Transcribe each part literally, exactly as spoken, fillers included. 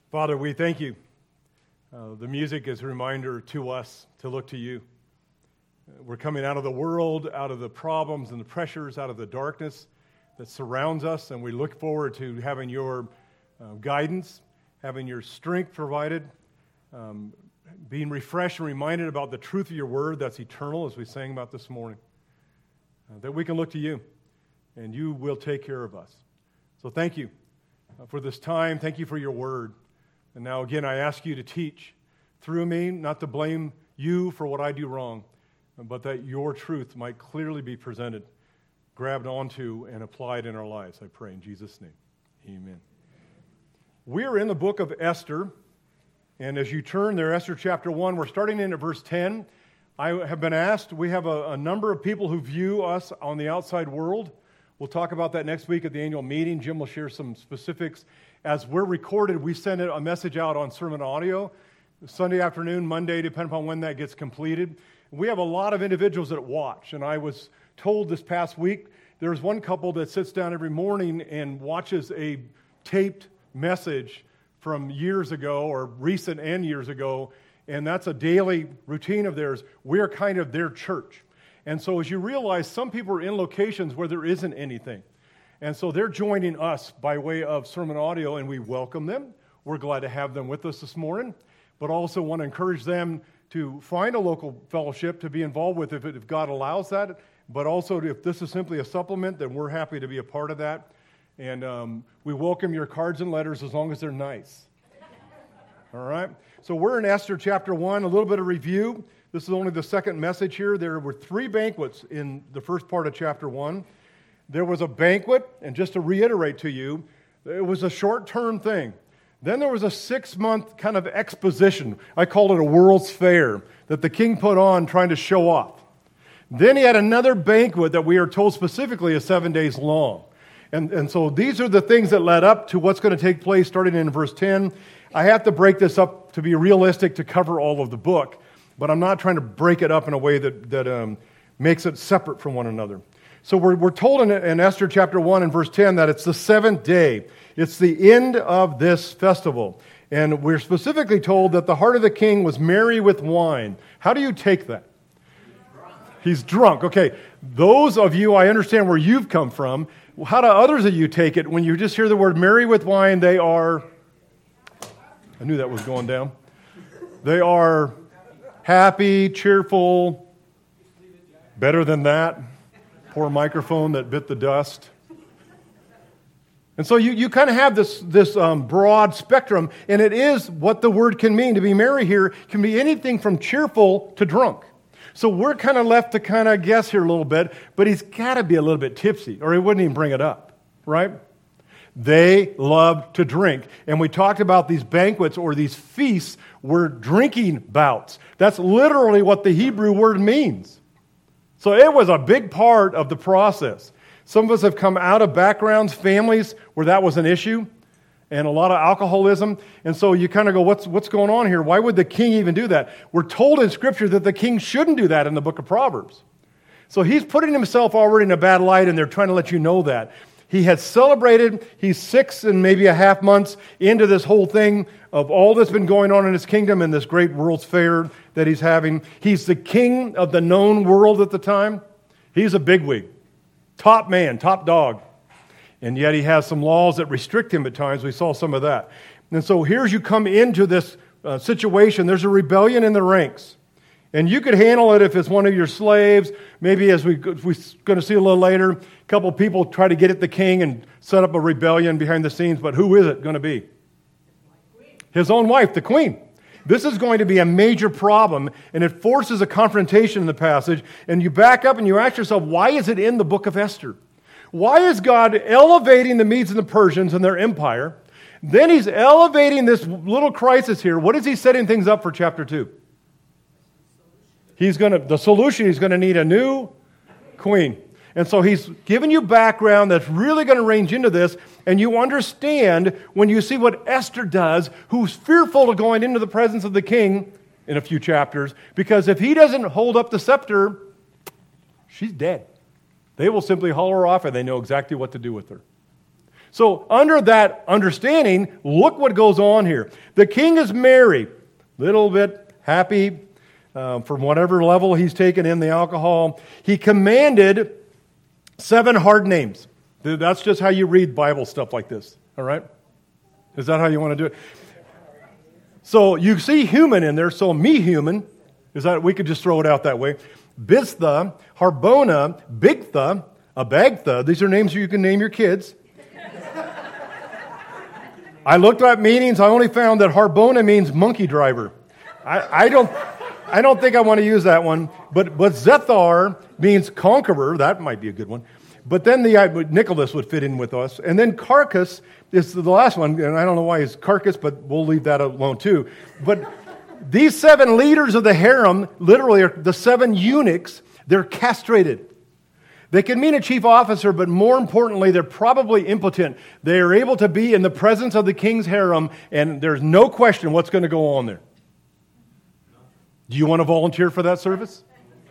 Father, we thank you. Uh, the music is a reminder to us to look to you. Uh, we're coming out of the world, out of the problems and the pressures, out of the darkness that surrounds us, and we look forward to having your uh, guidance, having your strength provided, um, being refreshed and reminded about the truth of your word that's eternal, as we sang about this morning, uh, that we can look to you, and you will take care of us. So thank you uh, for this time. Thank you for your word. And now again, I ask you to teach through me, not to blame you for what I do wrong, but that your truth might clearly be presented, grabbed onto, and applied in our lives. I pray in Jesus' name. Amen. We're in the book of Esther, and as you turn there, Esther chapter one, we're starting in at verse ten. I have been asked, we have a, a number of people who view us on the outside world. We'll talk about that next week at the annual meeting. Jim will share some specifics. As we're recorded, we send a message out on sermon audio, Sunday afternoon, Monday, depending upon when that gets completed. We have a lot of individuals that watch, and I was told this past week, there's one couple that sits down every morning and watches a taped message from years ago, or recent and years ago, and that's a daily routine of theirs. We're kind of their church. And so as you realize, some people are in locations where there isn't anything. And so they're joining us by way of sermon audio, and we welcome them. We're glad to have them with us this morning, but also want to encourage them to find a local fellowship to be involved with if, if God allows that, but also if this is simply a supplement, then we're happy to be a part of that. And um, we welcome your cards and letters as long as they're nice. All right? So we're in Esther chapter one, a little bit of review. This is only the second message here. There were three banquets in the first part of chapter one. There was a banquet, and just to reiterate to you, it was a short-term thing. Then there was a six-month kind of exposition. I called it a World's Fair that the king put on trying to show off. Then he had another banquet that we are told specifically is seven days long. And, and so these are the things that led up to what's going to take place starting in verse ten. I have to break this up to be realistic to cover all of the book, but I'm not trying to break it up in a way that, that um, makes it separate from one another. So we're, we're told in, in Esther chapter one and verse ten that it's the seventh day. It's the end of this festival. And we're specifically told that the heart of the king was merry with wine. How do you take that? He's drunk. Okay, those of you, I understand where you've come from. How do others of you take it? When you just hear the word merry with wine, they are, I knew that was going down. They are happy, cheerful, better than that. Poor microphone that bit the dust. And so you, you kind of have this, this um, broad spectrum, and it is what the word can mean. To be merry here can be anything from cheerful to drunk. So we're kind of left to kind of guess here a little bit, but he's got to be a little bit tipsy, or he wouldn't even bring it up, right? They love to drink. And we talked about these banquets or these feasts were drinking bouts. That's literally what the Hebrew word means. So it was a big part of the process. Some of us have come out of backgrounds, families where that was an issue, and a lot of alcoholism. And so you kind of go, what's, what's going on here? Why would the king even do that? We're told in Scripture that the king shouldn't do that in the book of Proverbs. So he's putting himself already in a bad light, and they're trying to let you know that. He had celebrated, he's six and maybe a half months into this whole thing of all that's been going on in his kingdom and this great World's Fair that he's having. He's the king of the known world at the time. He's a bigwig, top man, top dog. And yet he has some laws that restrict him at times. We saw some of that. And so here's you come into this uh, situation. There's a rebellion in the ranks. And you could handle it if it's one of your slaves. Maybe as we, we're going to see a little later, a couple people try to get at the king and set up a rebellion behind the scenes. But who is it going to be? His own wife, the queen. This is going to be a major problem, and it forces a confrontation in the passage. And you back up and you ask yourself, why is it in the book of Esther? Why is God elevating the Medes and the Persians and their empire? Then he's elevating this little crisis here. What is he setting things up for chapter two? He's going to, the solution, he's going to need a new queen. And so he's given you background that's really going to range into this, and you understand when you see what Esther does, who's fearful of going into the presence of the king in a few chapters, because if he doesn't hold up the scepter, she's dead. They will simply haul her off, and they know exactly what to do with her. So under that understanding, look what goes on here. The king is merry, little bit happy uh, from whatever level he's taken in the alcohol. He commanded seven hard names. That's just how you read Bible stuff like this, all right? Is that how you want to do it? So you see human in there, so me human, is that we could just throw it out that way. Biztha, Harbona, Bigtha, Abagtha, these are names you can name your kids. I looked up meanings. I only found that Harbona means monkey driver. I, I don't, I don't think I want to use that one. But but Zethar means conqueror. That might be a good one. But then the uh, Nicholas would fit in with us. And then Carcass is the last one. And I don't know why it's Carcass, but we'll leave that alone too. But these seven leaders of the harem, literally, are the seven eunuchs. They're castrated. They can mean a chief officer, but more importantly, they're probably impotent. They are able to be in the presence of the king's harem, and there's no question what's going to go on there. Do you want to volunteer for that service?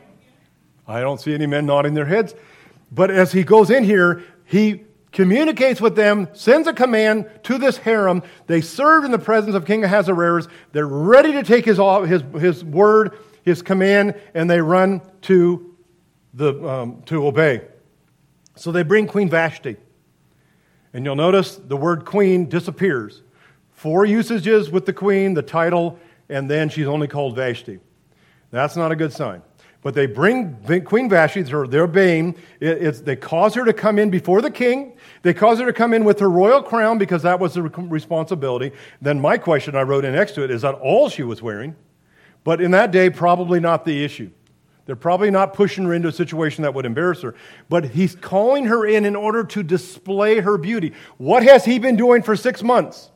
I don't see any men nodding their heads. But as he goes in here, he communicates with them, sends a command to this harem. They serve in the presence of King Ahasuerus. They're ready to take his, his, his word, his command, and they run to The, um, to obey. So they bring Queen Vashti. And you'll notice the word queen disappears. Four usages with the queen, the title, and then she's only called Vashti. That's not a good sign. But they bring Queen Vashti, they're obeying. It, it's, they cause her to come in before the king. They cause her to come in with her royal crown because that was the responsibility. Then my question I wrote in next to it, is that all she was wearing? But in that day, probably not the issue. They're probably not pushing her into a situation that would embarrass her. But he's calling her in in order to display her beauty. What has he been doing for six months?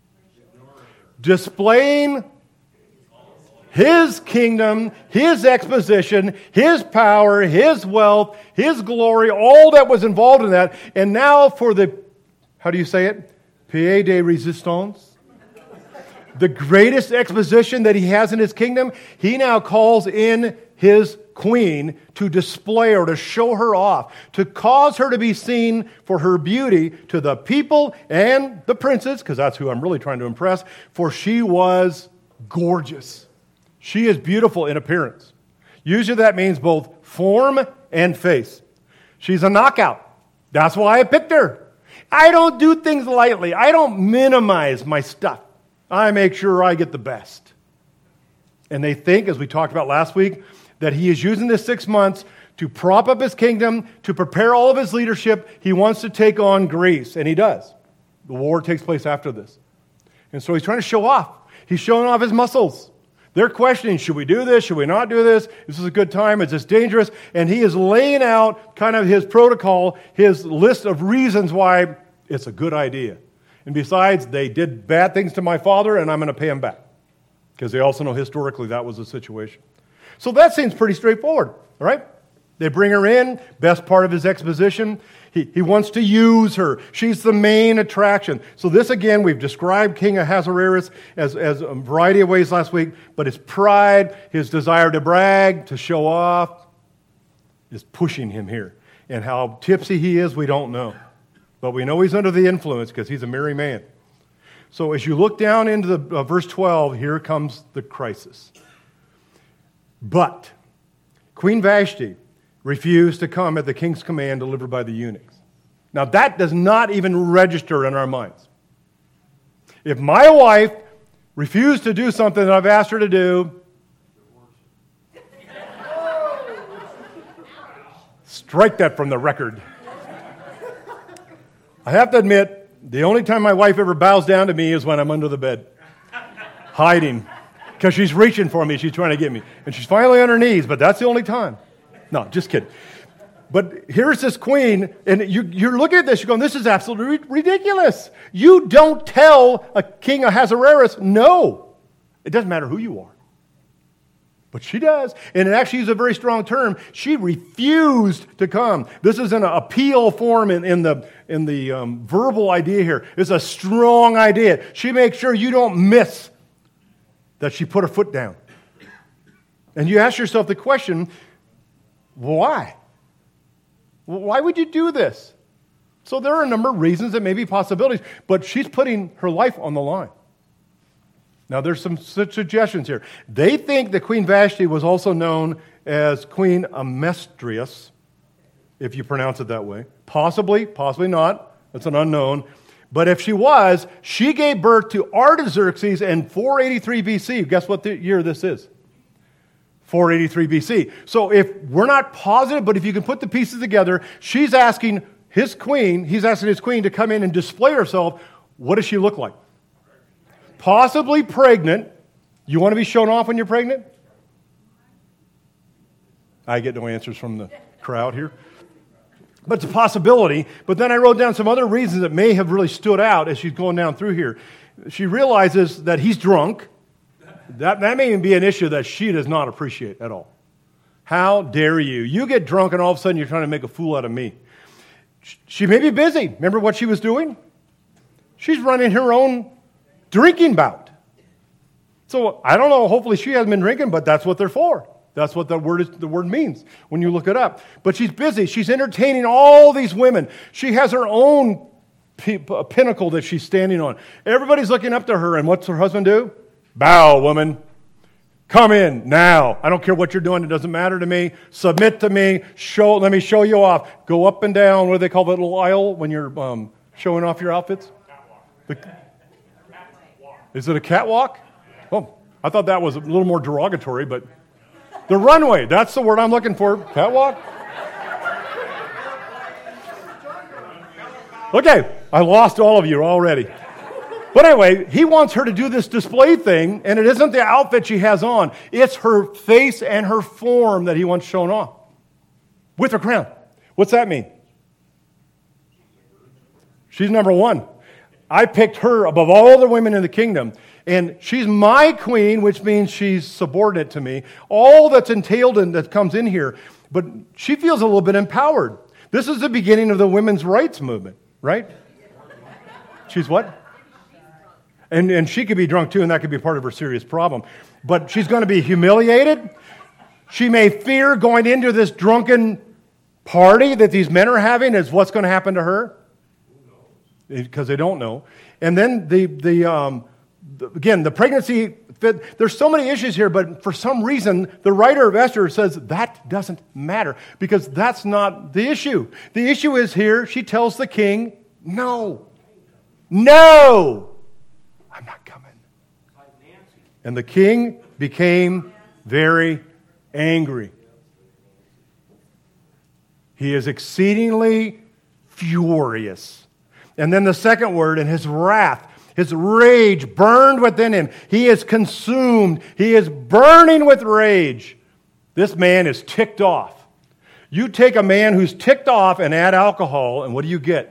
Displaying his kingdom, his exposition, his power, his wealth, his glory, all that was involved in that. And now for the, how do you say it? Pied de resistance. The greatest exposition that he has in his kingdom, he now calls in his queen to display or to show her off, to cause her to be seen for her beauty to the people and the princes, because that's who I'm really trying to impress, for she was gorgeous. She is beautiful in appearance. Usually that means both form and face. She's a knockout. That's why I picked her. I don't do things lightly. I don't minimize my stuff. I make sure I get the best. And they think, as we talked about last week, that he is using this six months to prop up his kingdom, to prepare all of his leadership. He wants to take on Greece, and he does. The war takes place after this. And so he's trying to show off. He's showing off his muscles. They're questioning, should we do this? Should we not do this? This is a good time. Is this dangerous? And he is laying out kind of his protocol, his list of reasons why it's a good idea. And besides, they did bad things to my father, and I'm going to pay him back. Because they also know historically that was the situation. So that seems pretty straightforward, all right? They bring her in, best part of his exposition. He, he wants to use her. She's the main attraction. So this, again, we've described King Ahasuerus as, as a variety of ways last week, but his pride, his desire to brag, to show off, is pushing him here. And how tipsy he is, we don't know. But we know he's under the influence because he's a merry man. So as you look down into the uh, verse twelve, here comes the crisis. But Queen Vashti refused to come at the king's command delivered by the eunuchs. Now that does not even register in our minds. If my wife refused to do something that I've asked her to do, strike that from the record. I have to admit, the only time my wife ever bows down to me is when I'm under the bed, hiding. Because she's reaching for me, she's trying to get me. And she's finally on her knees, but that's the only time. No, just kidding. But here's this queen, and you, you're looking at this, you're going, this is absolutely ridiculous. You don't tell a King Ahasuerus, no. It doesn't matter who you are. But she does. And it actually is a very strong term. She refused to come. This is an appeal form in, in the, in the um, verbal idea here. It's a strong idea. She makes sure you don't miss that she put her foot down. And you ask yourself the question, why? Why would you do this? So there are a number of reasons that may be possibilities, but she's putting her life on the line. Now, there's some suggestions here. They think that Queen Vashti was also known as Queen Amestris, if you pronounce it that way. Possibly, possibly not. That's an unknown. But if she was, she gave birth to Artaxerxes in four eighty-three B C. Guess what the year this is? four eighty-three B C. So if we're not positive, but if you can put the pieces together, she's asking his queen, he's asking his queen to come in and display herself. What does she look like? Possibly pregnant. You want to be shown off when you're pregnant? I get no answers from the crowd here. But it's a possibility. But then I wrote down some other reasons that may have really stood out as she's going down through here. She realizes that he's drunk. That, that may even be an issue that she does not appreciate at all. How dare you? You get drunk and all of a sudden you're trying to make a fool out of me. She may be busy. Remember what she was doing? She's running her own drinking bout. So I don't know, hopefully she hasn't been drinking, but that's what they're for. That's what the word is, the word means when you look it up. But she's busy. She's entertaining all these women. She has her own p- pinnacle that she's standing on. Everybody's looking up to her, and what's her husband do? Bow, woman. Come in now. I don't care what you're doing. It doesn't matter to me. Submit to me. Show. Let me show you off. Go up and down. What do they call that little aisle when you're um, showing off your outfits? The, is it a catwalk? Oh, I thought that was a little more derogatory, but the runway. That's the word I'm looking for. Catwalk? Okay, I lost all of you already. But anyway, he wants her to do this display thing, and it isn't the outfit she has on. It's her face and her form that he wants shown off. With her crown. What's that mean? She's number one. I picked her above all the women in the kingdom, and she's my queen, which means she's subordinate to me. All that's entailed in that comes in here, but she feels a little bit empowered. This is the beginning of the women's rights movement, right? She's what? And, and she could be drunk too, and that could be part of her serious problem. But she's going to be humiliated. She may fear going into this drunken party that these men are having is what's going to happen to her. Because they don't know. And then the, the, um, the again, the pregnancy, fit, there's so many issues here, but for some reason, the writer of Esther says that doesn't matter because that's not the issue. The issue is here, she tells the king, no, no, I'm not coming. And the king became very angry. He is exceedingly furious. And then the second word, and his wrath, his rage burned within him. He is consumed. He is burning with rage. This man is ticked off. You take a man who's ticked off and add alcohol, and what do you get?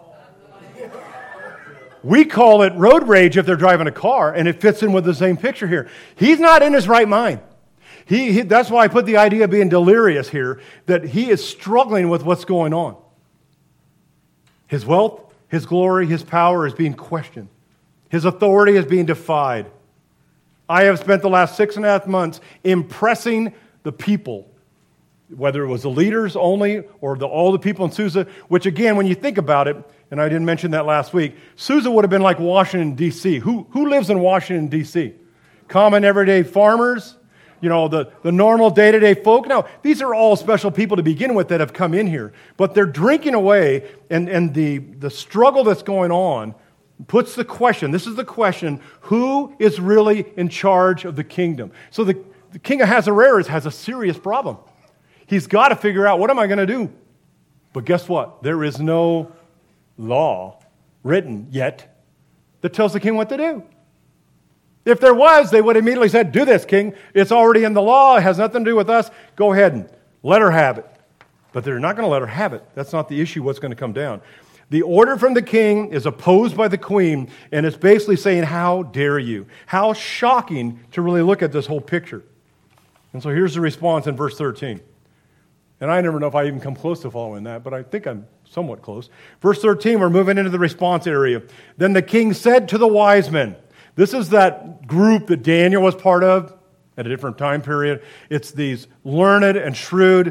We call it road rage if they're driving a car, and it fits in with the same picture here. He's not in his right mind. He, he, that's why I put the idea of being delirious here, that he is struggling with what's going on. His wealth, his glory, his power is being questioned. His authority is being defied. I have spent the last six and a half months impressing the people, whether it was the leaders only or the, all the people in Susa, which again, when you think about it, and I didn't mention that last week, Susa would have been like Washington, D C Who, who lives in Washington, D C? Common everyday farmers? You know, the, the normal day-to-day folk? No, these are all special people to begin with that have come in here. But they're drinking away, and, and the, the struggle that's going on puts the question, this is the question, who is really in charge of the kingdom? So the, the king of Ahasuerus has a serious problem. He's got to figure out, what am I going to do? But guess what? There is no law written yet that tells the king what to do. If there was, they would immediately said, do this, king. It's already in the law. It has nothing to do with us. Go ahead and let her have it. But they're not going to let her have it. That's not the issue, what's going to come down. The order from the king is opposed by the queen, and it's basically saying, how dare you? How shocking to really look at this whole picture. And so here's the response in verse thirteen. And I never know if I even come close to following that, but I think I'm somewhat close. Verse thirteen, we're moving into the response area. Then the king said to the wise men, this is that group that Daniel was part of at a different time period. It's these learned and shrewd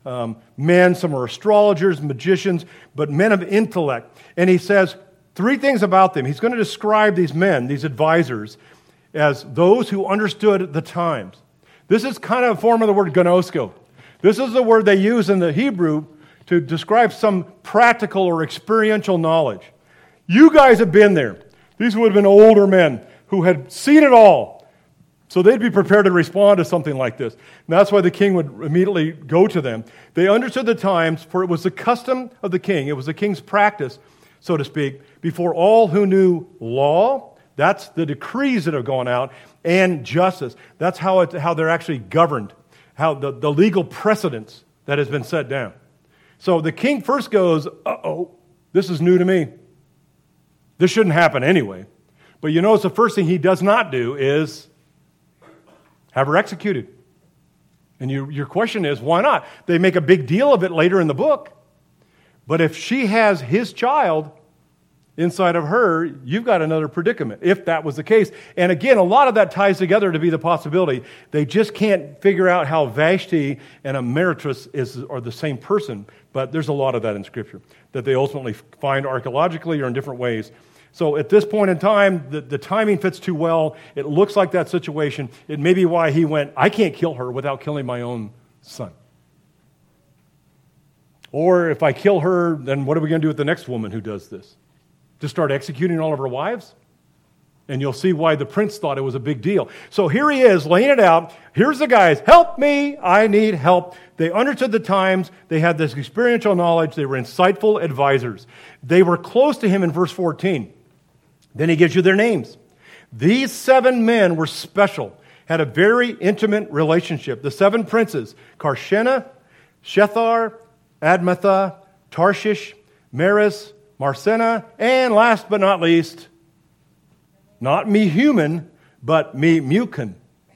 um, men, some are astrologers, magicians, but men of intellect. And he says three things about them. He's going to describe these men, these advisors, as those who understood the times. This is kind of a form of the word gnosko. This is the word they use in the Hebrew to describe some practical or experiential knowledge. You guys have been there. These would have been older men who had seen it all. So they'd be prepared to respond to something like this. And that's why the king would immediately go to them. They understood the times, for it was the custom of the king. It was the king's practice, so to speak, before all who knew law. That's the decrees that have gone out, and justice. That's how it, how they're actually governed, how the, the legal precedence that has been set down. So the king first goes, uh-oh, this is new to me. This shouldn't happen anyway. But you notice the first thing he does not do is have her executed. And you, your question is, why not? They make a big deal of it later in the book. But if she has his child inside of her, you've got another predicament, if that was the case. And again, a lot of that ties together to be the possibility. They just can't figure out how Vashti and Amyratus is, are the same person. But there's a lot of that in Scripture that they ultimately find archaeologically or in different ways. So at this point in time, the, the timing fits too well. It looks like that situation. It may be why he went, I can't kill her without killing my own son. Or if I kill her, then what are we going to do with the next woman who does this? To start executing all of her wives? And you'll see why the prince thought it was a big deal. So here he is, laying it out. Here's the guys. Help me. I need help. They understood the times. They had this experiential knowledge. They were insightful advisors. They were close to him in verse fourteen. Then he gives you their names. These seven men were special, had a very intimate relationship. The seven princes, Karshena, Shethar, Admatha, Tarshish, Meres, Marsena, and last but not least, not me human, but me Mukin.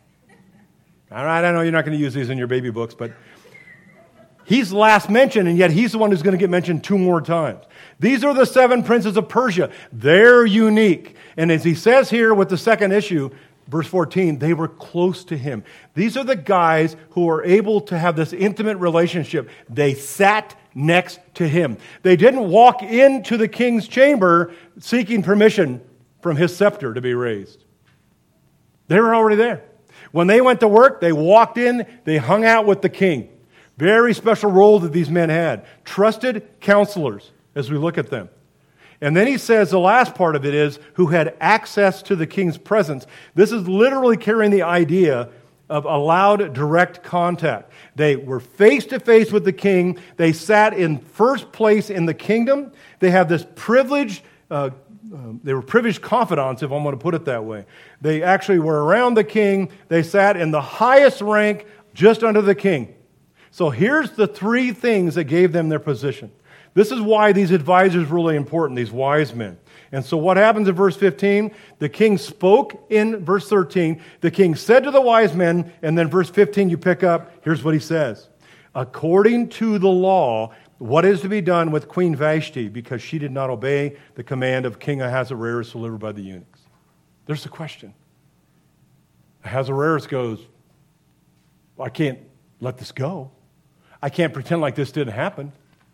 All right, I know you're not going to use these in your baby books, but he's last mentioned, and yet he's the one who's going to get mentioned two more times. These are the seven princes of Persia. They're unique. And as he says here with the second issue, verse fourteen, they were close to him. These are the guys who are able to have this intimate relationship. They sat next to him. They didn't walk into the king's chamber seeking permission from his scepter to be raised. They were already there. When they went to work, they walked in, they hung out with the king. Very special role that these men had. Trusted counselors as we look at them. And then he says the last part of it is who had access to the king's presence. This is literally carrying the idea of allowed direct contact. They were face to face with the king. They sat in first place in the kingdom. They have this privileged, uh, uh, they were privileged confidants, if I'm going to put it that way. They actually were around the king. They sat in the highest rank just under the king. So here's the three things that gave them their position. This is why these advisors are really important, these wise men. And so what happens in verse fifteen? The king spoke in verse thirteen. The king said to the wise men, and then verse fifteen you pick up, here's what he says. According to the law, what is to be done with Queen Vashti because she did not obey the command of King Ahasuerus delivered by the eunuchs? There's the question. Ahasuerus goes, I can't let this go. I can't pretend like this didn't happen.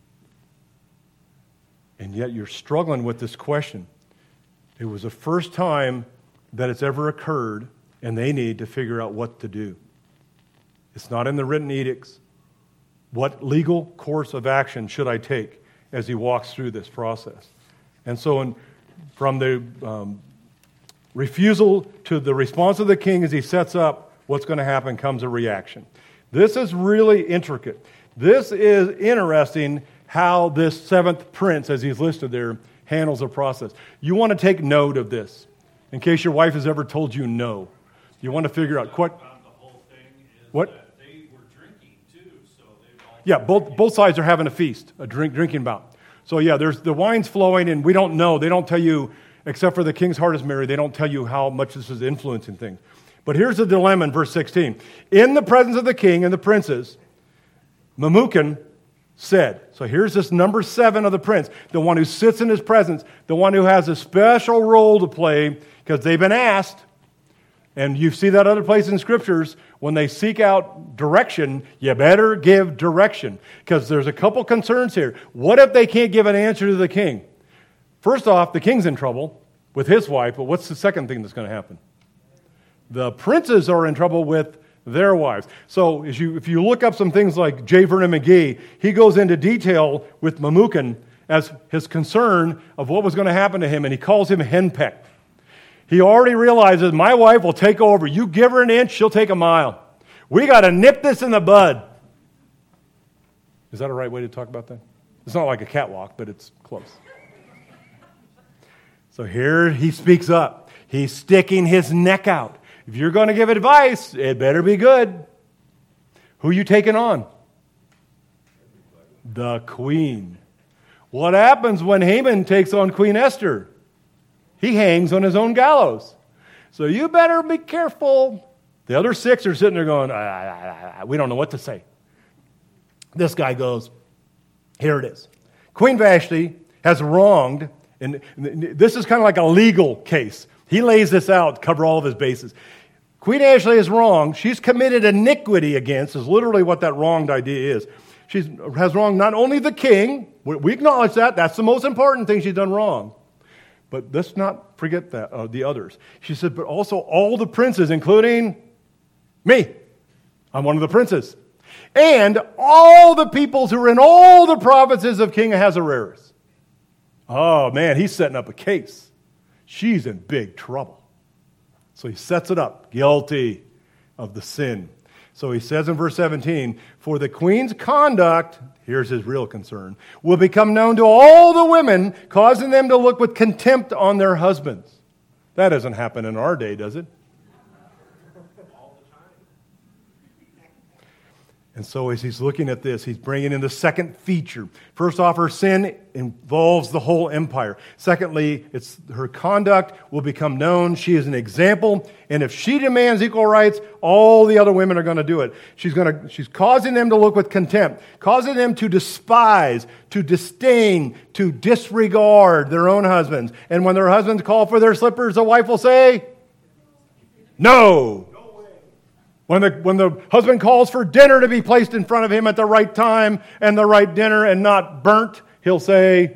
And yet you're struggling with this question. It was the first time that it's ever occurred, and they need to figure out what to do. It's not in the written edicts. What legal course of action should I take as he walks through this process? And so in, from the um, refusal to the response of the king as he sets up what's going to happen comes a reaction. This is really intricate. This is interesting how this seventh prince, as he's listed there, handles the process. You want to take note of this in case your wife has ever told you no. You want to figure out what. The whole thing is what? That they were drinking too, so they've all Yeah, both both sides are having a feast, a drink drinking bout. So yeah, there's the wine's flowing, and we don't know. They don't tell you, except for the king's heart is merry. They don't tell you how much this is influencing things. But here's the dilemma in verse sixteen. In the presence of the king and the princes, Memucan said, so here's this number seven of the prince, the one who sits in his presence, the one who has a special role to play because they've been asked, And you see that other place in Scriptures, when they seek out direction, you better give direction. Because there's a couple concerns here. What if they can't give an answer to the king? First off, the king's in trouble with his wife, but what's the second thing that's going to happen? The princes are in trouble with their wives. So if you, if you look up some things like J. Vernon McGee, he goes into detail with Memucan as his concern of what was going to happen to him, and he calls him henpecked. He already realizes, my wife will take over. You give her an inch, she'll take a mile. We got to nip this in the bud. Is that a right way to talk about that? It's not like a catwalk, but it's close. So here he speaks up. He's sticking his neck out. If you're going to give advice, it better be good. Who are you taking on? The queen. What happens when Haman takes on Queen Esther? He hangs on his own gallows. So you better be careful. The other six are sitting there going, ah, ah, ah, we don't know what to say. This guy goes, here it is. Queen Vashti has wronged, and this is kind of like a legal case. He lays this out to cover all of his bases. Queen Vashti is wronged. She's committed iniquity against, is literally what that wronged idea is. She has wronged not only the king, we acknowledge that, that's the most important thing she's done wrong. But let's not forget that, uh, the others. She said, but also all the princes, including me. I'm one of the princes. And all the peoples who are in all the provinces of King Ahasuerus. Oh, man, he's setting up a case. She's in big trouble. So he sets it up, guilty of the sin. So he says in verse seventeen, for the queen's conduct, here's his real concern, will become known to all the women, causing them to look with contempt on their husbands. That doesn't happen in our day, does it? And so as he's looking at this, he's bringing in the second feature. First off, her sin involves the whole empire. Secondly, it's her conduct will become known. She is an example, and if she demands equal rights, all the other women are going to do it. She's going to, she's causing them to look with contempt, causing them to despise, to disdain, to disregard their own husbands. And when their husbands call for their slippers, the wife will say, no. When the, when the husband calls for dinner to be placed in front of him at the right time and the right dinner and not burnt, he'll say,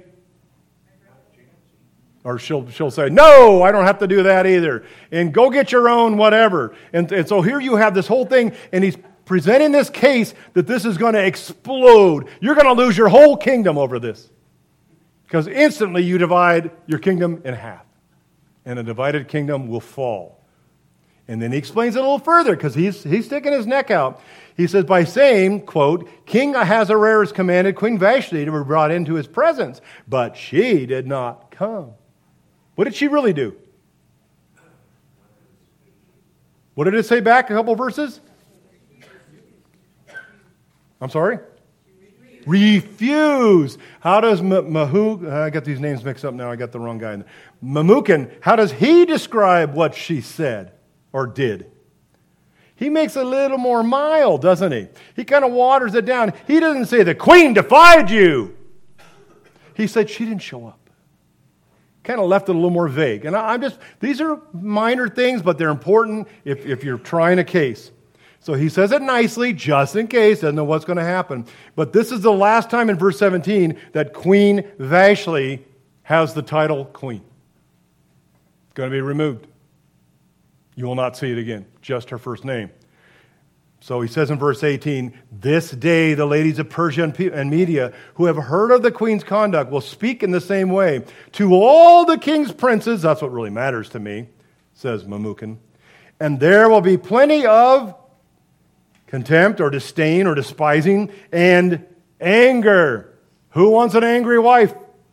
or she'll, she'll say, no, I don't have to do that either. And go get your own whatever. And, and so here you have this whole thing, and he's presenting this case that this is going to explode. You're going to lose your whole kingdom over this. Because instantly you divide your kingdom in half. And a divided kingdom will fall. And then he explains it a little further because he's, he's sticking his neck out. He says, by saying, quote, King Ahasuerus commanded Queen Vashti to be brought into his presence, but she did not come. What did she really do? What did it say back a couple verses? I'm sorry? Refuse. How does Mahu, I got these names mixed up now, I got the wrong guy in there. Memucan, how does he describe what she said? Or did. He makes it a little more mild, doesn't he? He kind of waters it down. He doesn't say, the queen defied you. He said, she didn't show up. Kind of left it a little more vague. And I'm just, these are minor things, but they're important if, if you're trying a case. So he says it nicely, just in case, doesn't know what's going to happen. But this is the last time in verse seventeen that Queen Vashti has the title queen. It's going to be removed. You will not see it again, just her first name. So he says in verse eighteen, this day the ladies of Persia and Media who have heard of the queen's conduct will speak in the same way. To all the king's princes, that's what really matters to me, says Memucan, and there will be plenty of contempt or disdain or despising and anger. Who wants an angry wife?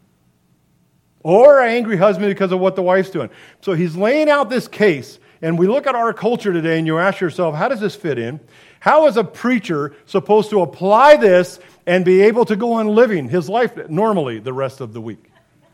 Or an angry husband because of what the wife's doing. So he's laying out this case. And we look at our culture today and you ask yourself, how does this fit in? How is a preacher supposed to apply this and be able to go on living his life normally the rest of the week?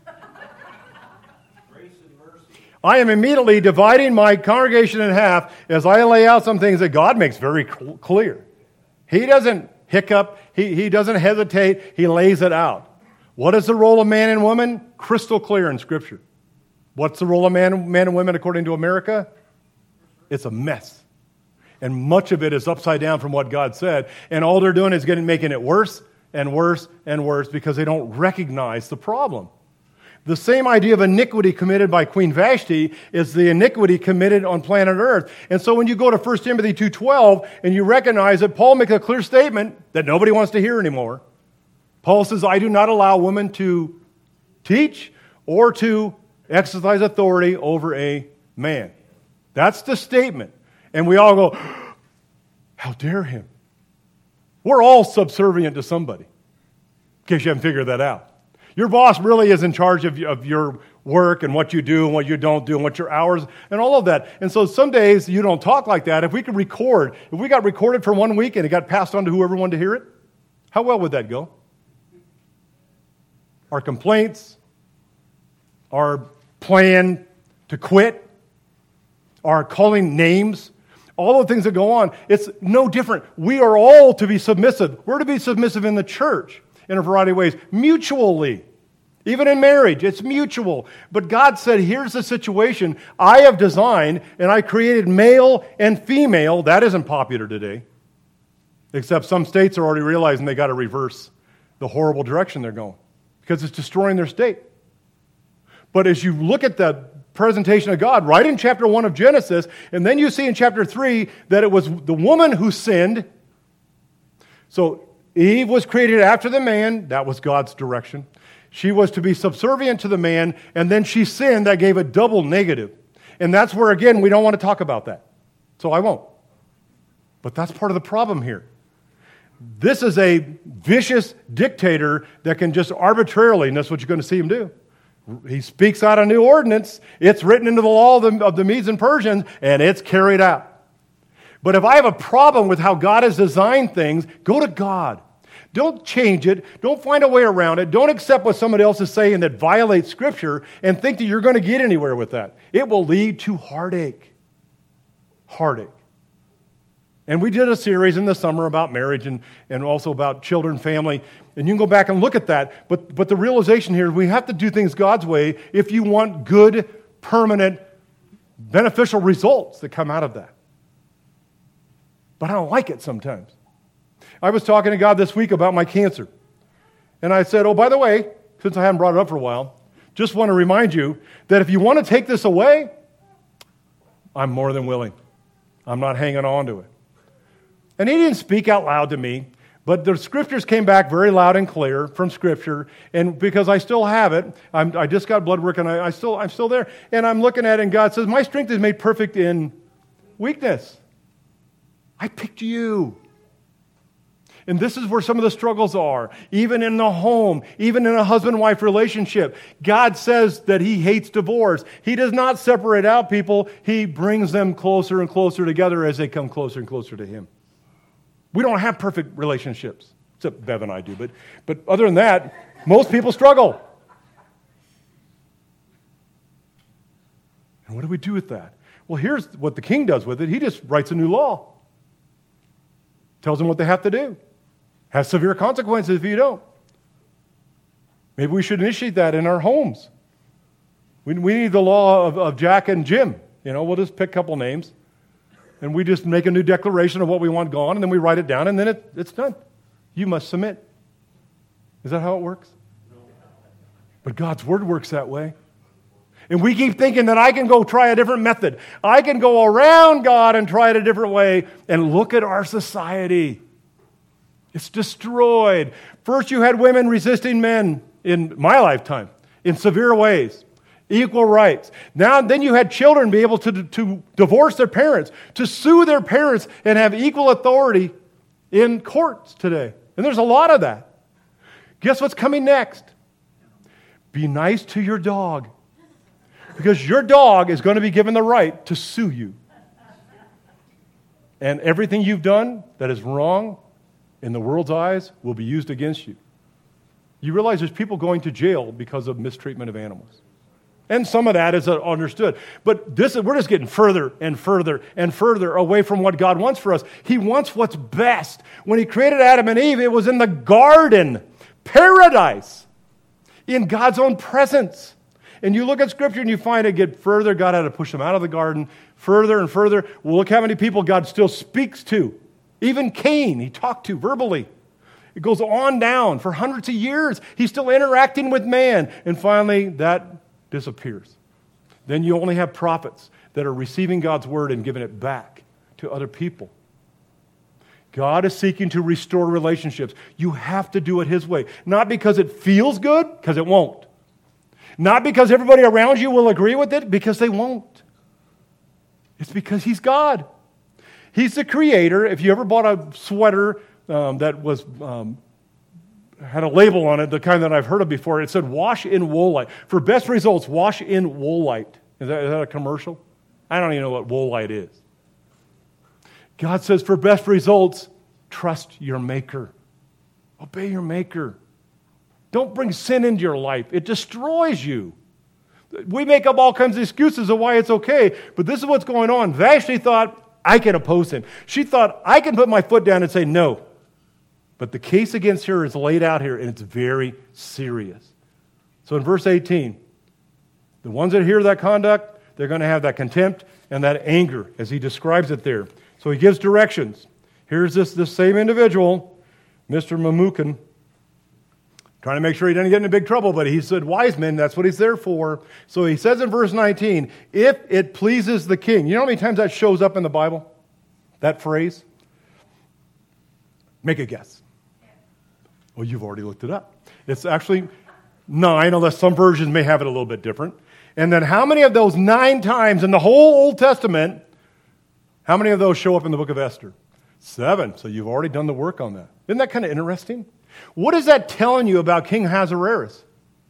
Grace and mercy. I am immediately dividing my congregation in half as I lay out some things that God makes very clear. He doesn't hiccup. He, he doesn't hesitate. He lays it out. What is the role of man and woman? Crystal clear in Scripture. What's the role of man, man and women according to America? It's a mess. And much of it is upside down from what God said. And all they're doing is getting making it worse and worse and worse because they don't recognize the problem. The same idea of iniquity committed by Queen Vashti is the iniquity committed on planet Earth. And so when you go to First Timothy two twelve and you recognize that Paul makes a clear statement that nobody wants to hear anymore. Paul says, I do not allow women to teach or to exercise authority over a man. That's the statement. And we all go, how dare him? We're all subservient to somebody, in case you haven't figured that out. Your boss really is in charge of, of your work and what you do and what you don't do and what your hours and all of that. And so some days you don't talk like that. If we could record, if we got recorded for one week and it got passed on to whoever wanted to hear it, how well would that go? Our complaints, our plan to quit, our calling names, all the things that go on, it's no different. We are all to be submissive. We're to be submissive in the church in a variety of ways, mutually. Even in marriage, it's mutual. But God said, here's the situation I have designed, and I created male and female. That isn't popular today, except some states are already realizing they got to reverse the horrible direction they're going because it's destroying their state. But as you look at the presentation of God right in chapter one of Genesis, and then you see in chapter three that it was the woman who sinned. So Eve was created after the man. That was God's direction. She was to be subservient to the man, and then she sinned. That gave a double negative. And that's where, again, we don't want to talk about that. So I won't. But that's part of the problem here. This is a vicious dictator that can just arbitrarily, and that's what you're going to see him do. He speaks out a new ordinance. It's written into the law of the, of the Medes and Persians, and it's carried out. But if I have a problem with how God has designed things, go to God. Don't change it. Don't find a way around it. Don't accept what somebody else is saying that violates Scripture and think that you're going to get anywhere with that. It will lead to heartache. Heartache. And we did a series in the summer about marriage and, and also about children, family. And you can go back and look at that. But, but the realization here is we have to do things God's way if you want good, permanent, beneficial results that come out of that. But I don't like it sometimes. I was talking to God this week about my cancer. And I said, oh, by the way, since I haven't brought it up for a while, just want to remind you that if you want to take this away, I'm more than willing. I'm not hanging on to it. And he didn't speak out loud to me, but the Scriptures came back very loud and clear from Scripture. And because I still have it, I'm, I just got blood work and I, I still, I'm still there. And I'm looking at it and God says, my strength is made perfect in weakness. I picked you. And this is where some of the struggles are, even in the home, even in a husband-wife relationship. God says that he hates divorce. He does not separate out people. He brings them closer and closer together as they come closer and closer to him. We don't have perfect relationships, except Bev and I do. But, but other than that, most people struggle. And what do we do with that? Well, here's what the king does with it. He just writes a new law. Tells them what they have to do. Has severe consequences if you don't. Maybe we should initiate that in our homes. We, we need the law of, of Jack and Jim. You know, we'll just pick a couple names. And we just make a new declaration of what we want gone, and then we write it down, and then it, it's done. You must submit. Is that how it works? But God's Word works that way. And we keep thinking that I can go try a different method. I can go around God and try it a different way. And look at our society. It's destroyed. First you had women resisting men in my lifetime in severe ways. Equal rights. Now then you had children be able to, to divorce their parents, to sue their parents and have equal authority in courts today. And there's a lot of that. Guess what's coming next? Be nice to your dog. Because your dog is going to be given the right to sue you. And everything you've done that is wrong in the world's eyes will be used against you. You realize there's people going to jail because of mistreatment of animals. And some of that is understood. But this we're just getting further and further and further away from what God wants for us. He wants what's best. When he created Adam and Eve, it was in the garden, paradise, in God's own presence. And you look at Scripture and you find it get further. God had to push them out of the garden further and further. Well, look how many people God still speaks to. Even Cain, he talked to verbally. It goes on down for hundreds of years. He's still interacting with man. And finally, that disappears. Then you only have prophets that are receiving God's word and giving it back to other people. God is seeking to restore relationships. You have to do it His way. Not because it feels good, because it won't. Not because everybody around you will agree with it, because they won't. It's because He's God. He's the creator. If you ever bought a sweater um, that was um, had a label on it, the kind that I've heard of before, it said wash in Woolite. For best results, wash in Woolite. Is that, is that a commercial? I don't even know what Woolite is. God says for best results, trust your Maker. Obey your Maker. Don't bring sin into your life. It destroys you. We make up all kinds of excuses of why it's okay, but this is what's going on. Vashti thought, I can oppose him. She thought, I can put my foot down and say no. But the case against her is laid out here, and it's very serious. So in verse eighteen, the ones that hear that conduct, they're going to have that contempt and that anger, as he describes it there. So he gives directions. Here's this, this same individual, Mister Memucan, trying to make sure he doesn't get into big trouble, but he said, wise men, that's what he's there for. So he says in verse nineteen, if it pleases the king. You know how many times that shows up in the Bible? That phrase? Make a guess. Well, you've already looked it up. It's actually nine, unless some versions may have it a little bit different. And then how many of those nine times in the whole Old Testament, how many of those show up in the book of Esther? Seven. So you've already done the work on that. Isn't that kind of interesting? What is that telling you about King Ahasuerus?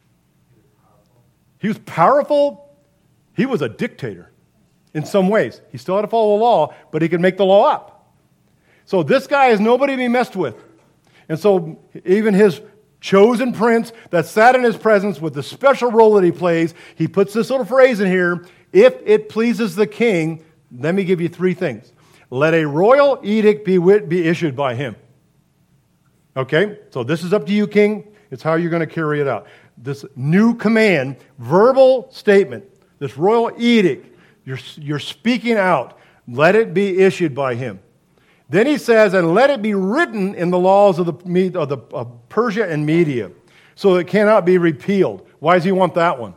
He was powerful. He was a dictator in some ways. He still had to follow the law, but he could make the law up. So this guy is nobody to be messed with. And so even his chosen prince that sat in his presence with the special role that he plays, he puts this little phrase in here, if it pleases the king, let me give you three things. Let a royal edict be, be issued by him. Okay, so this is up to you, king. It's how you're going to carry it out. This new command, verbal statement, this royal edict, you're, you're speaking out. Let it be issued by him. Then he says, and let it be written in the laws of the of the of Persia and Media, so it cannot be repealed. Why does he want that one?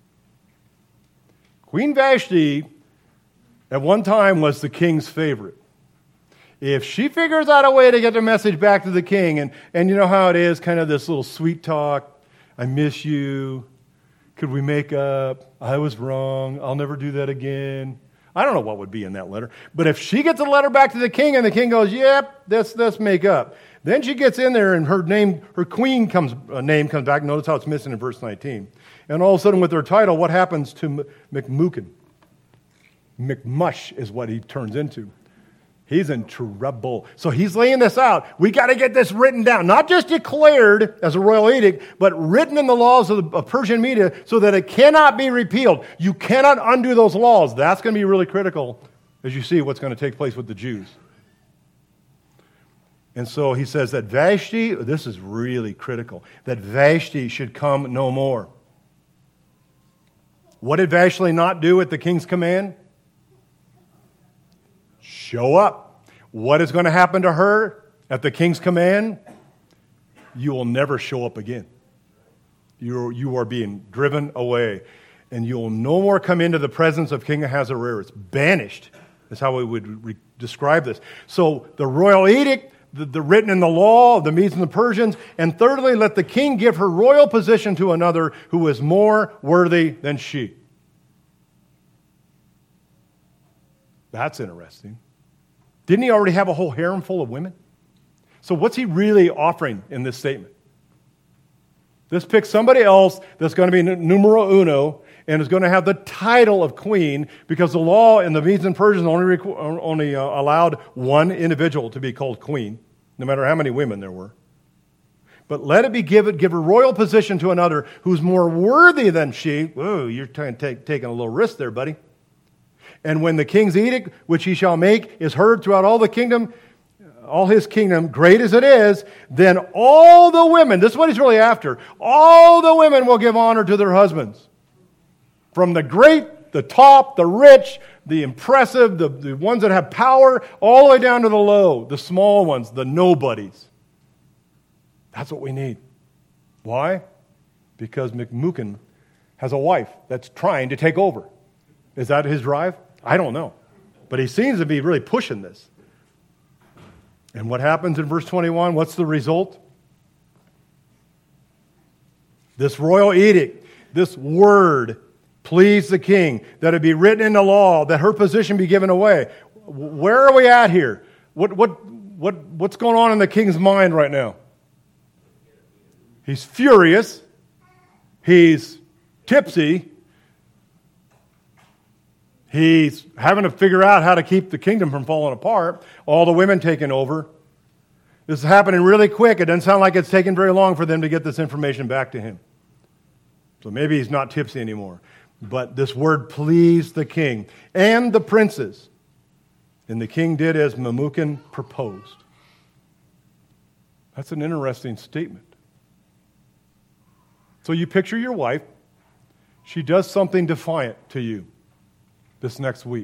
Queen Vashti, at one time, was the king's favorite. If she figures out a way to get the message back to the king, and, and you know how it is, kind of this little sweet talk, I miss you, could we make up, I was wrong, I'll never do that again. I don't know what would be in that letter. But if she gets a letter back to the king and the king goes, yep, let's, let's make up. Then she gets in there and her name, her queen comes, uh, name comes back. Notice how it's missing in verse nineteen. And all of a sudden with her title, what happens to Memucan? McMush is what he turns into. He's in trouble. So he's laying this out. We got to get this written down. Not just declared as a royal edict, but written in the laws of the of Persian Media so that it cannot be repealed. You cannot undo those laws. That's going to be really critical as you see what's going to take place with the Jews. And so he says that Vashti, this is really critical, that Vashti should come no more. What did Vashti not do at the king's command? Show up. What is going to happen to her at the king's command? You will never show up again. You you are being driven away. And you will no more come into the presence of King Ahasuerus. Banished is how we would re- describe this. So the royal edict, the, the written in the law of the Medes and the Persians. And thirdly, let the king give her royal position to another who is more worthy than she. That's interesting. Didn't he already have a whole harem full of women? So what's he really offering in this statement? This picks somebody else that's going to be numero uno and is going to have the title of queen because the law in the Medes and Persians only, only uh, allowed one individual to be called queen, no matter how many women there were. But let it be given, give a royal position to another who's more worthy than she. Whoa, you're t- t- taking a little risk there, buddy. And when the king's edict, which he shall make, is heard throughout all the kingdom, all his kingdom, great as it is, then all the women, this is what he's really after, all the women will give honor to their husbands. From the great, the top, the rich, the impressive, the, the ones that have power, all the way down to the low, the small ones, the nobodies. That's what we need. Why? Because McMukin has a wife that's trying to take over. Is that his drive? I don't know. But he seems to be really pushing this. And what happens in verse twenty-one? What's the result? This royal edict, this word, pleased the king, that it be written in the law, that her position be given away. Where are we at here? What, what, what, what's going on in the king's mind right now? He's furious. He's tipsy. He's having to figure out how to keep the kingdom from falling apart. All the women taking over. This is happening really quick. It doesn't sound like it's taking very long for them to get this information back to him. So maybe he's not tipsy anymore. But this word pleased the king and the princes. And the king did as Memucan proposed. That's an interesting statement. So you picture your wife. She does something defiant to you this next week.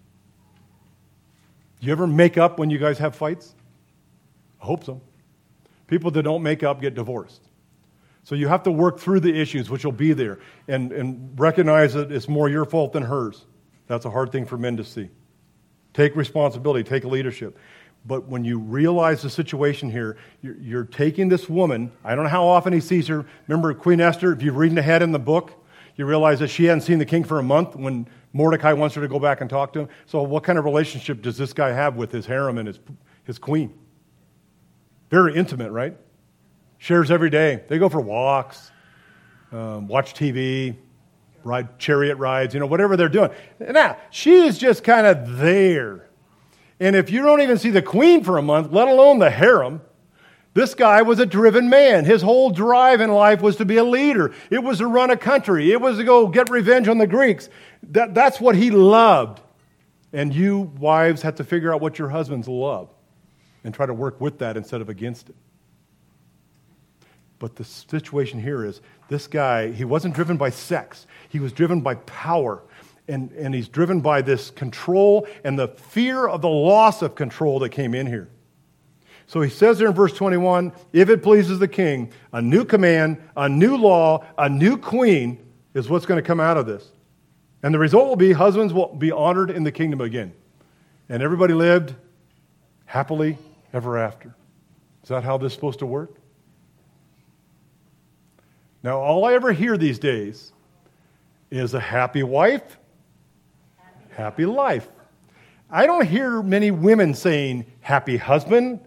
Do you ever make up when you guys have fights? I hope so. People that don't make up get divorced. So you have to work through the issues, which will be there, and, and recognize that it's more your fault than hers. That's a hard thing for men to see. Take responsibility, take leadership. But when you realize the situation here, you're, you're taking this woman. I don't know how often he sees her. Remember Queen Esther, if you're reading ahead in the book, you realize that she hadn't seen the king for a month when Mordecai wants her to go back and talk to him. So what kind of relationship does this guy have with his harem and his, his queen? Very intimate, right? Shares every day. They go for walks, um, watch T V, ride chariot rides, you know, whatever they're doing. Now, she is just kind of there. And if you don't even see the queen for a month, let alone the harem, this guy was a driven man. His whole drive in life was to be a leader. It was to run a country. It was to go get revenge on the Greeks. That, that's what he loved. And you, wives, have to figure out what your husbands love and try to work with that instead of against it. But the situation here is this guy, he wasn't driven by sex. He was driven by power. And, and he's driven by this control and the fear of the loss of control that came in here. So he says there in verse twenty-one, if it pleases the king, a new command, a new law, a new queen is what's going to come out of this. And the result will be husbands will be honored in the kingdom again. And everybody lived happily ever after. Is that how this is supposed to work? Now, all I ever hear these days is a happy wife, happy life. I don't hear many women saying happy husband.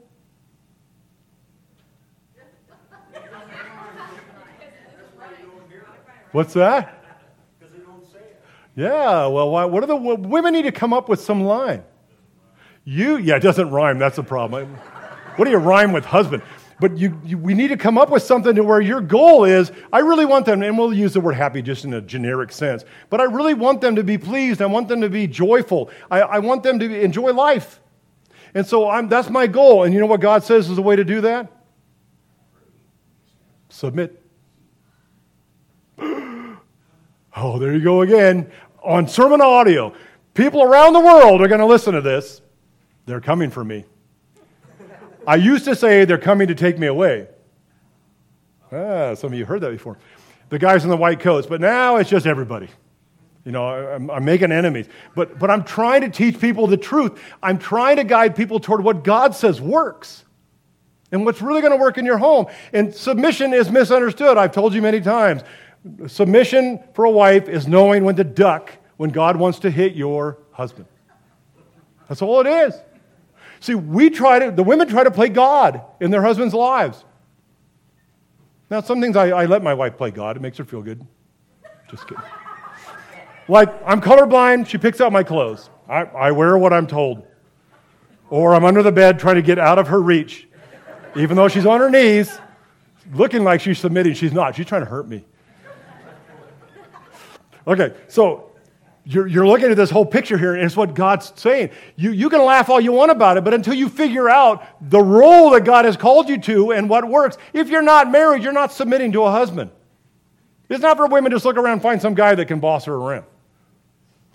What's that? Because they don't say it. Yeah, well, why, what are the women need to come up with some line? You, yeah, it doesn't rhyme. That's the problem. What do you rhyme with husband? But you, you, we need to come up with something to where your goal is, I really want them, and we'll use the word happy just in a generic sense, but I really want them to be pleased. I want them to be joyful. I, I want them to enjoy life. And so I'm, that's my goal. And you know what God says is the way to do that? Submit. Oh, there you go again. On sermon audio, people around the world are going to listen to this. They're coming for me. I used to say they're coming to take me away. Ah, some of you heard that before. The guys in the white coats, but now it's just everybody. You know, I'm, I'm making enemies. But, but I'm trying to teach people the truth. I'm trying to guide people toward what God says works and what's really going to work in your home. And submission is misunderstood. I've told you many times. Submission for a wife is knowing when to duck when God wants to hit your husband. That's all it is. See, we try to, the women try to play God in their husbands' lives. Now, some things I, I let my wife play God. It makes her feel good. Just kidding. Like, I'm colorblind. She picks out my clothes. I, I wear what I'm told. Or I'm under the bed trying to get out of her reach. Even though she's on her knees, looking like she's submitting, she's not. She's trying to hurt me. Okay, so you're, you're looking at this whole picture here, and it's what God's saying. You, you can laugh all you want about it, but until you figure out the role that God has called you to and what works, if you're not married, you're not submitting to a husband. It's not for women to just look around and find some guy that can boss her around.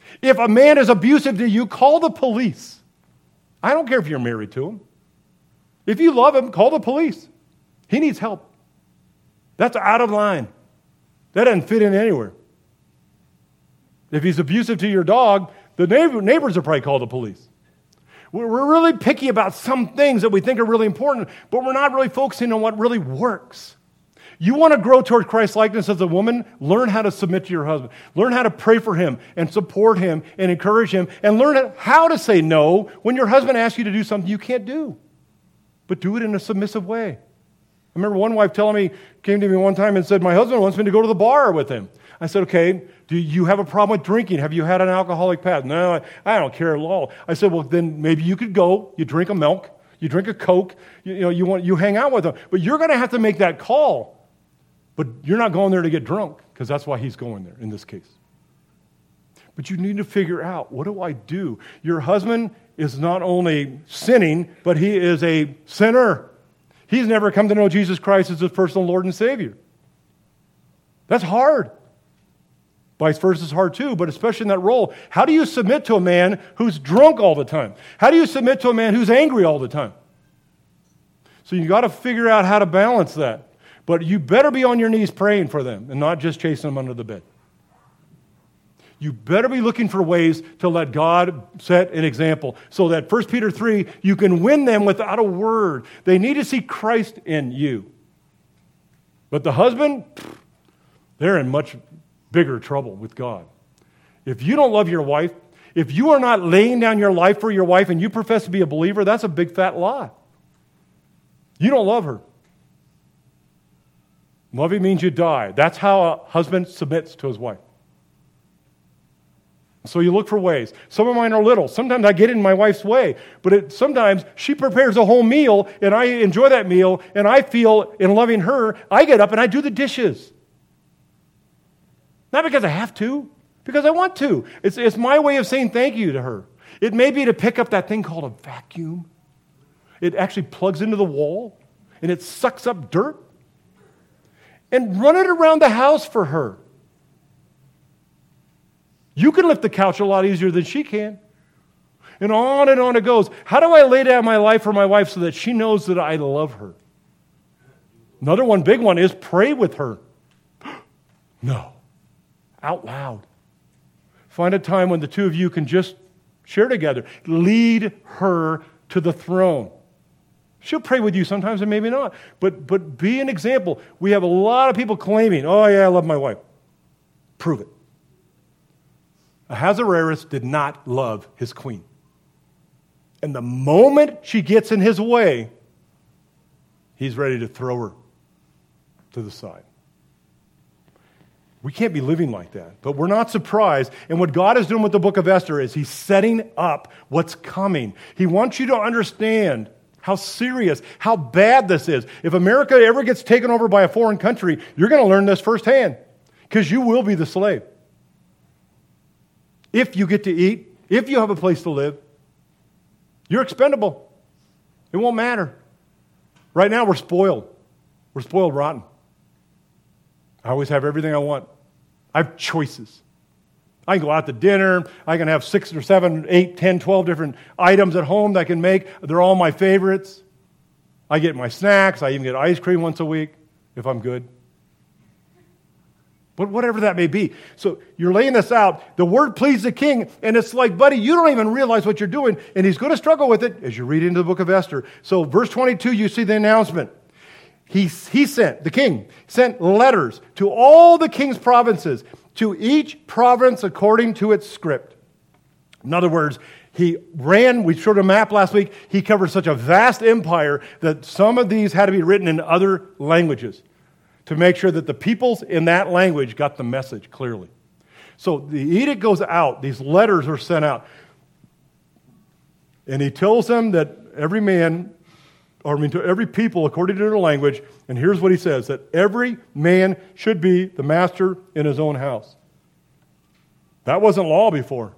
If a man is abusive to you, call the police. I don't care if you're married to him. If you love him, call the police. He needs help. That's out of line. That doesn't fit in anywhere. If he's abusive to your dog, the neighbor, neighbors will probably call the police. We're, we're really picky about some things that we think are really important, but we're not really focusing on what really works. You want to grow toward Christ-likeness as a woman? Learn how to submit to your husband. Learn how to pray for him and support him and encourage him, and learn how to say no when your husband asks you to do something you can't do. But do it in a submissive way. I remember one wife telling me, came to me one time and said, my husband wants me to go to the bar with him. I said, okay, do you have a problem with drinking? Have you had an alcoholic past? No, I, I don't care at all. I said, well, then maybe you could go, you drink a milk, you drink a Coke, you, you know, you want you hang out with him. But you're going to have to make that call. But you're not going there to get drunk, because that's why he's going there in this case. But you need to figure out, what do I do? Your husband is not only sinning, but he is a sinner. He's never come to know Jesus Christ as his personal Lord and Savior. That's hard. Vice versa is hard too, but especially in that role. How do you submit to a man who's drunk all the time? How do you submit to a man who's angry all the time? So you got to figure out how to balance that. But you better be on your knees praying for them and not just chasing them under the bed. You better be looking for ways to let God set an example so that First Peter three, you can win them without a word. They need to see Christ in you. But the husband, they're in much bigger trouble with God. If you don't love your wife, if you are not laying down your life for your wife and you profess to be a believer, that's a big fat lie. You don't love her. Loving means you die. That's how a husband submits to his wife. So you look for ways. Some of mine are little. Sometimes I get in my wife's way, but it, sometimes she prepares a whole meal, and I enjoy that meal, and I feel in loving her, I get up and I do the dishes. Not because I have to, because I want to. It's, it's my way of saying thank you to her. It may be to pick up that thing called a vacuum. It actually plugs into the wall, and it sucks up dirt. And run it around the house for her. You can lift the couch a lot easier than she can. And on and on it goes. How do I lay down my life for my wife so that she knows that I love her? Another one, big one, is pray with her. No. Out loud. Find a time when the two of you can just share together. Lead her to the throne. She'll pray with you sometimes and maybe not. But, but be an example. We have a lot of people claiming, oh yeah, I love my wife. Prove it. Ahasuerus did not love his queen. And the moment she gets in his way, he's ready to throw her to the side. We can't be living like that. But we're not surprised. And what God is doing with the book of Esther is he's setting up what's coming. He wants you to understand how serious, how bad this is. If America ever gets taken over by a foreign country, you're going to learn this firsthand, because you will be the slave. If you get to eat, if you have a place to live, you're expendable. It won't matter. Right now, we're spoiled. We're spoiled rotten. I always have everything I want. I have choices. I can go out to dinner. I can have six or seven, eight, ten, twelve different items at home that I can make. They're all my favorites. I get my snacks. I even get ice cream once a week if I'm good. But whatever that may be. So you're laying this out. The word please the king. And it's like, buddy, you don't even realize what you're doing. And he's going to struggle with it as you read into the book of Esther. So verse twenty-two, you see the announcement. He, he sent, the king, sent letters to all the king's provinces, to each province according to its script. In other words, he ran, we showed a map last week, he covered such a vast empire that some of these had to be written in other languages to make sure that the peoples in that language got the message clearly. So the edict goes out, these letters are sent out, and he tells them that every man, or I mean to every people according to their language, and here's what he says, that every man should be the master in his own house. That wasn't law before.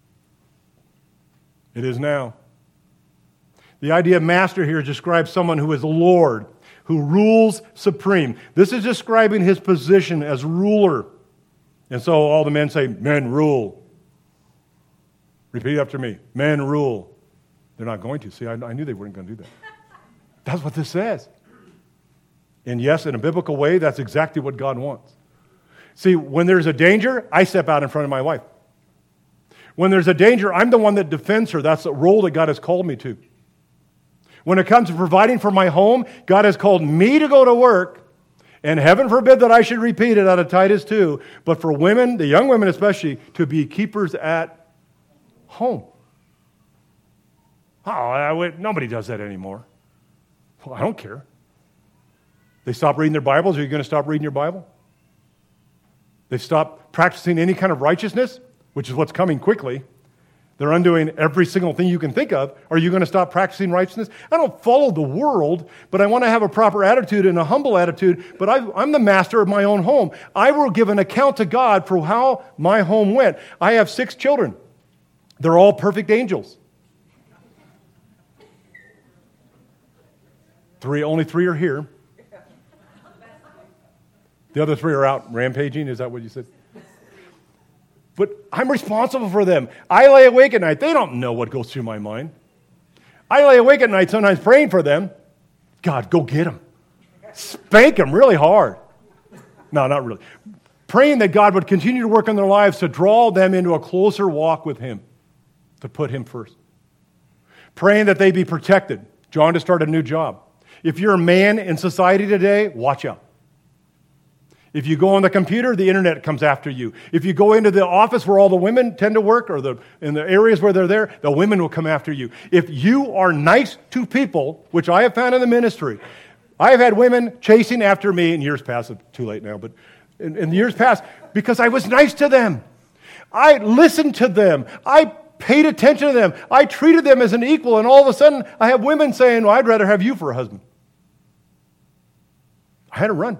It is now. The idea of master here describes someone who is the Lord, who rules supreme. This is describing his position as ruler. And so all the men say, men rule. Repeat after me. Men rule. They're not going to. See, I, I knew they weren't going to do that. That's what this says. And yes, in a biblical way, that's exactly what God wants. See, when there's a danger, I step out in front of my wife. When there's a danger, I'm the one that defends her. That's the role that God has called me to. When it comes to providing for my home, God has called me to go to work, and heaven forbid that I should repeat it out of Titus two, but for women, the young women especially, to be keepers at home. Oh, I would, nobody does that anymore. Well, I don't care. They stop reading their Bibles. Are you going to stop reading your Bible? They stop practicing any kind of righteousness, which is what's coming quickly. They're undoing every single thing you can think of. Are you going to stop practicing righteousness? I don't follow the world, but I want to have a proper attitude and a humble attitude. But I, I'm the master of my own home. I will give an account to God for how my home went. I have six children. They're all perfect angels. Three, only three are here. The other three are out rampaging. Is that what you said? But I'm responsible for them. I lay awake at night. They don't know what goes through my mind. I lay awake at night sometimes praying for them. God, go get them. Spank them really hard. No, not really. Praying that God would continue to work in their lives to draw them into a closer walk with Him, to put Him first. Praying that they be protected. John to start a new job. If you're a man in society today, watch out. If you go on the computer, the internet comes after you. If you go into the office where all the women tend to work, or the in the areas where they're there, the women will come after you. If you are nice to people, which I have found in the ministry, I have had women chasing after me in years past. It's too late now, but in, in years past, because I was nice to them. I listened to them. I paid attention to them. I treated them as an equal, and all of a sudden, I have women saying, well, I'd rather have you for a husband. I had to run.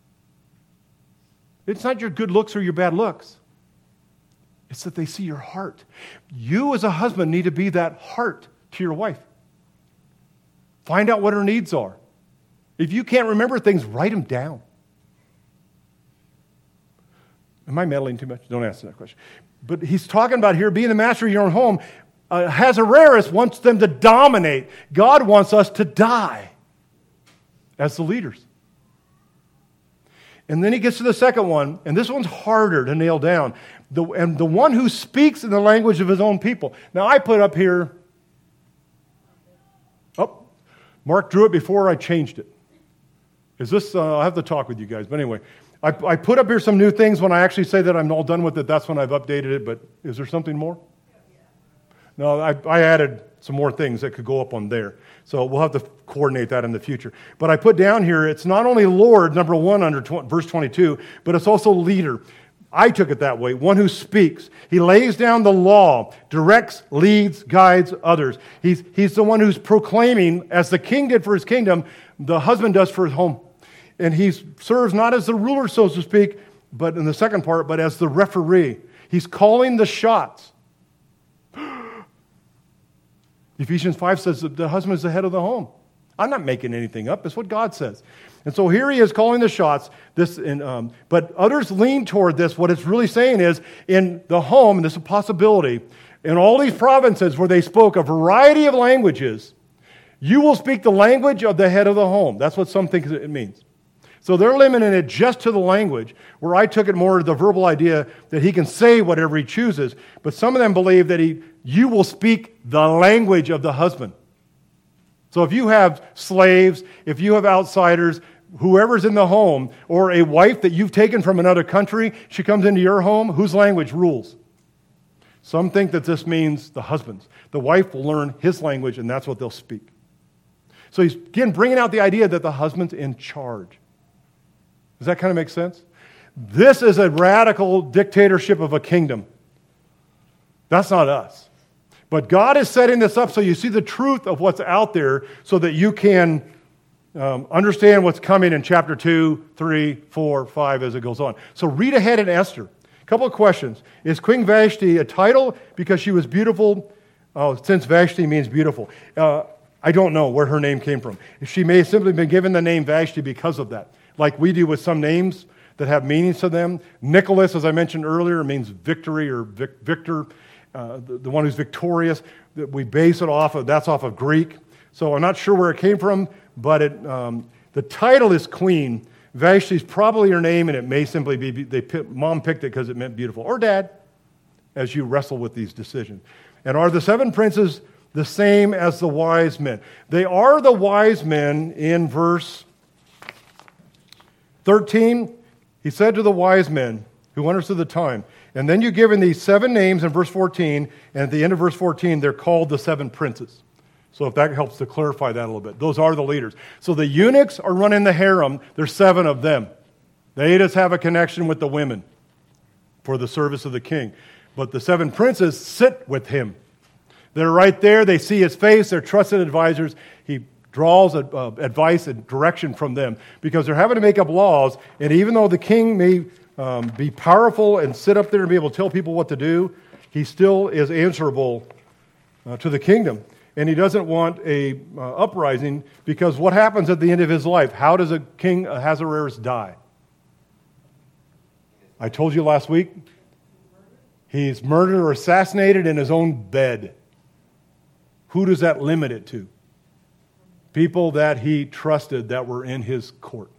It's not your good looks or your bad looks. It's that they see your heart. You as a husband need to be that heart to your wife. Find out what her needs are. If you can't remember things, write them down. Am I meddling too much? Don't answer that question. But he's talking about here being the master of your own home. Uh, Ahasuerus wants them to dominate. God wants us to die as the leaders. And then he gets to the second one, and this one's harder to nail down. The, and the one who speaks in the language of his own people. Now, I put up here, oh, Mark drew it before I changed it. Is this, uh, I'll have to talk with you guys. But anyway, I, I put up here some new things. When I actually say that I'm all done with it, that's when I've updated it. But is there something more? No, I, I added some more things that could go up on there. So we'll have to coordinate that in the future. But I put down here, it's not only Lord, number one, under tw- verse twenty-two, but it's also leader. I took it that way, one who speaks. He lays down the law, directs, leads, guides others. He's, he's the one who's proclaiming, as the king did for his kingdom, the husband does for his home. And he serves not as the ruler, so to speak, but in the second part, but as the referee. He's calling the shots. Ephesians five says that the husband is the head of the home. I'm not making anything up. It's what God says. And so here he is calling the shots. This, in, um, but others lean toward this. What it's really saying is, in the home, and this is a possibility, in all these provinces where they spoke a variety of languages, you will speak the language of the head of the home. That's what some think it means. So they're limiting it just to the language, where I took it more to the verbal idea that he can say whatever he chooses. But some of them believe that he, you will speak the language of the husband. So if you have slaves, if you have outsiders, whoever's in the home, or a wife that you've taken from another country, she comes into your home, whose language rules? Some think that this means the husband's. The wife will learn his language, and that's what they'll speak. So he's, again, bringing out the idea that the husband's in charge. Does that kind of make sense? This is a radical dictatorship of a kingdom. That's not us. But God is setting this up so you see the truth of what's out there so that you can um, understand what's coming in chapter two, three, four, five as it goes on. So read ahead in Esther. A couple of questions. Is Queen Vashti a title because she was beautiful? Oh, since Vashti means beautiful. Uh, I don't know where her name came from. She may have simply been given the name Vashti because of that. Like we do with some names that have meanings to them. Nicholas, as I mentioned earlier, means victory or vic- victor. uh, the, the one who's victorious. That we base it off of, that's off of Greek. So I'm not sure where it came from, but it, um, the title is Queen. Vashti is probably her name, and it may simply be, they mom picked it because it meant beautiful, or dad, as you wrestle with these decisions. And are the seven princes the same as the wise men? They are the wise men in verse thirteen. He said to the wise men who understood the time, and then you're given these seven names in verse fourteen, and at the end of verse fourteen, they're called the seven princes. So if that helps to clarify that a little bit. Those are the leaders. So the eunuchs are running the harem. There's seven of them. They just have a connection with the women for the service of the king. But the seven princes sit with him. They're right there. They see his face. They're trusted advisors. He draws uh, advice and direction from them because they're having to make up laws. And even though the king may um, be powerful and sit up there and be able to tell people what to do, he still is answerable uh, to the kingdom. And he doesn't want a uh, uprising because what happens at the end of his life? How does a king Ahasuerus die? I told you last week. He's murdered or assassinated in his own bed. Who does that limit it to? People that he trusted that were in his court.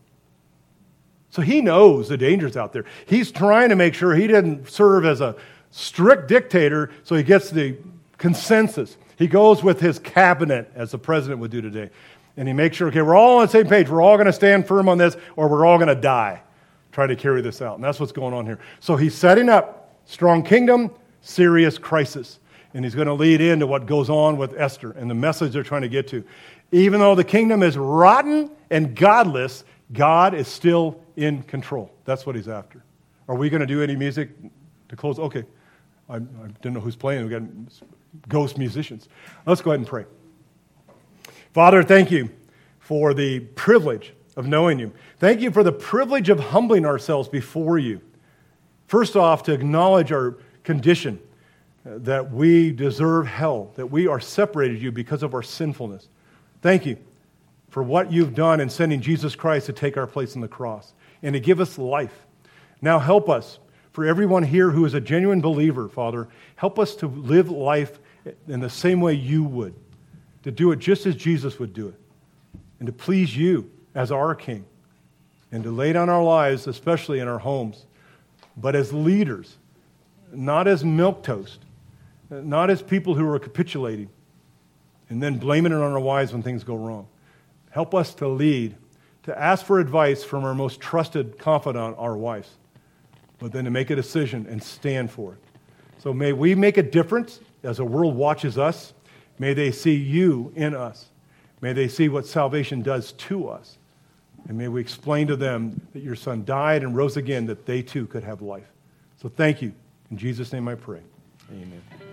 So he knows the dangers out there. He's trying to make sure he didn't serve as a strict dictator so he gets the consensus. He goes with his cabinet, as the president would do today. And he makes sure, okay, we're all on the same page. We're all going to stand firm on this or we're all going to die trying to carry this out. And that's what's going on here. So he's setting up strong kingdom, serious crisis. And he's going to lead into what goes on with Esther and the message they're trying to get to. Even though the kingdom is rotten and godless, God is still in control. That's what he's after. Are we going to do any music to close? Okay. I, I didn't know who's playing. We've got ghost musicians. Let's go ahead and pray. Father, thank you for the privilege of knowing you. Thank you for the privilege of humbling ourselves before you. First off, to acknowledge our condition, uh, that we deserve hell, that we are separated from you because of our sinfulness. Thank you for what you've done in sending Jesus Christ to take our place on the cross and to give us life. Now help us, for everyone here who is a genuine believer, Father, help us to live life in the same way you would, to do it just as Jesus would do it, and to please you as our King, and to lay down our lives, especially in our homes, but as leaders, not as milquetoast, not as people who are capitulating, and then blaming it on our wives when things go wrong. Help us to lead, to ask for advice from our most trusted confidant, our wives, but then to make a decision and stand for it. So may we make a difference as the world watches us. May they see you in us. May they see what salvation does to us. And may we explain to them that your son died and rose again that they too could have life. So thank you. In Jesus' name I pray. Amen.